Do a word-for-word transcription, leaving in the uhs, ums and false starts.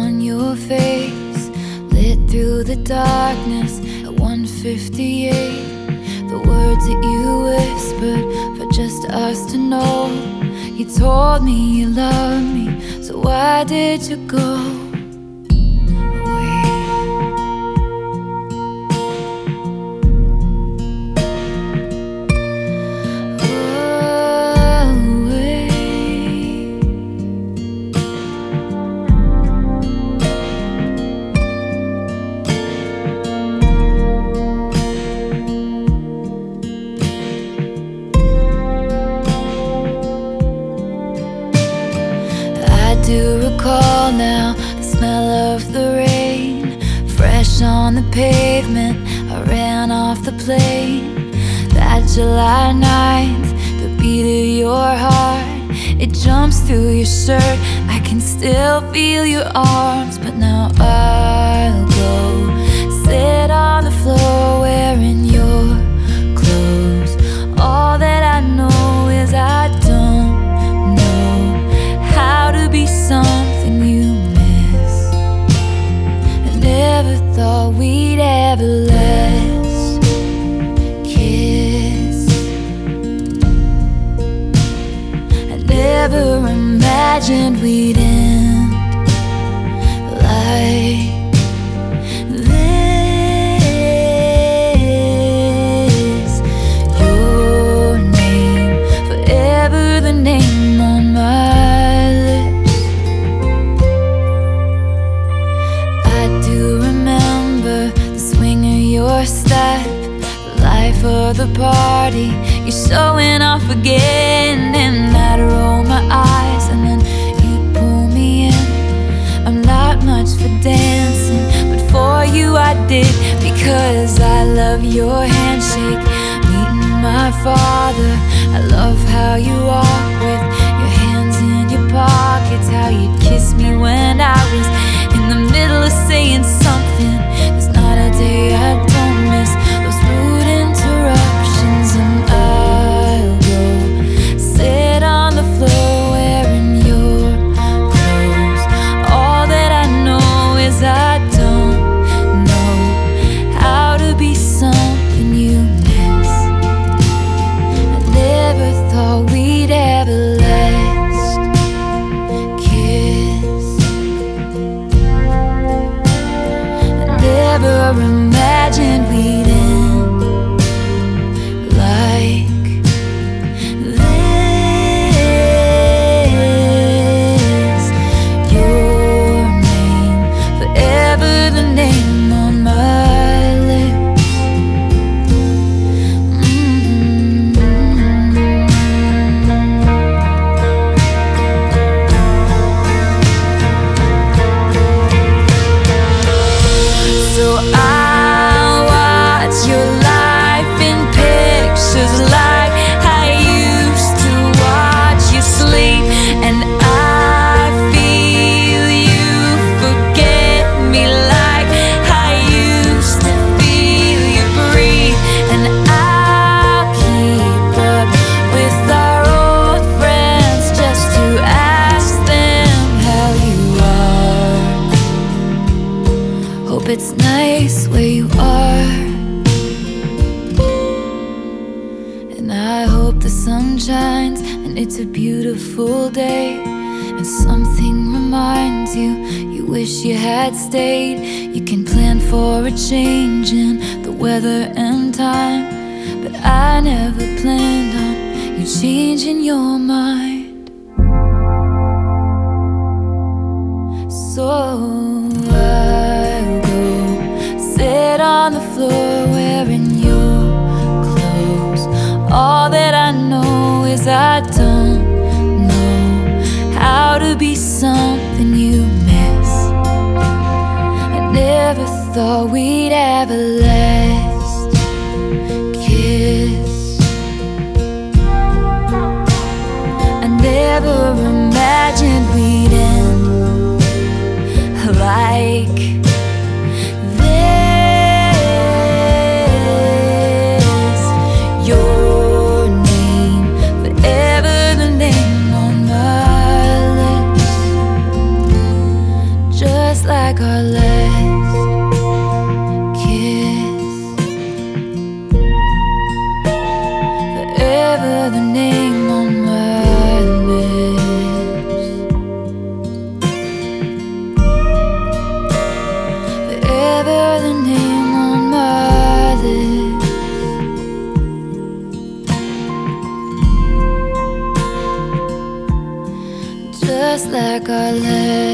on your face, lit through the darkness at one fifty-eight. The words that you whispered for just us to know. You told me you loved me, so why did you go? I do recall now the smell of the rain, fresh on the pavement. I ran off the plane. That July ninth, the beat of your heart, it jumps through your shirt. I can still feel your arms, but now I'll go sit on the floor wearing your clothes. All that I know is I don't be something you miss. I never thought we'd ever last kiss. I never imagined we'd end like this. Your name, forever the name on my lips. Your step, the life of the party. You're showing off again, and I'd roll my eyes, and then you pull me in. I'm not much for dancing, but for you I did, because I love your handshake. Meeting my father, I love how you walk with your hands in your pockets, how you'd kiss me when I was in the middle of saying something. There's not a day I don't miss those rude interruptions. And I'll go sit on the floor wearing your clothes. All that I know is I don't know how to be something you miss. I never thought we'd ever last kiss. I never imagined we'd end like this. Your name, forever the name on my lips. Mm-hmm. So I'll watch your life in pictures like I used to watch you sleep, and I feel you forget me like I used to feel you breathe. And I'll keep up with our old friends just to ask them how you are. Hope it's nice where you are, and I hope the sun shines and it's a beautiful day, and something reminds you you wish you had stayed. You can plan for a change in the weather and time, but I never planned on you changing your mind. So I'll go sit on the floor wearing your clothes. All that I know is I don't know how to be something you miss. I never thought we'd ever last kiss. I never imagined we'd end like this. Your name, forever the name on my lips. Just just like our last kiss. Forever the name on my lips. Forever the name on my lips. Just like our last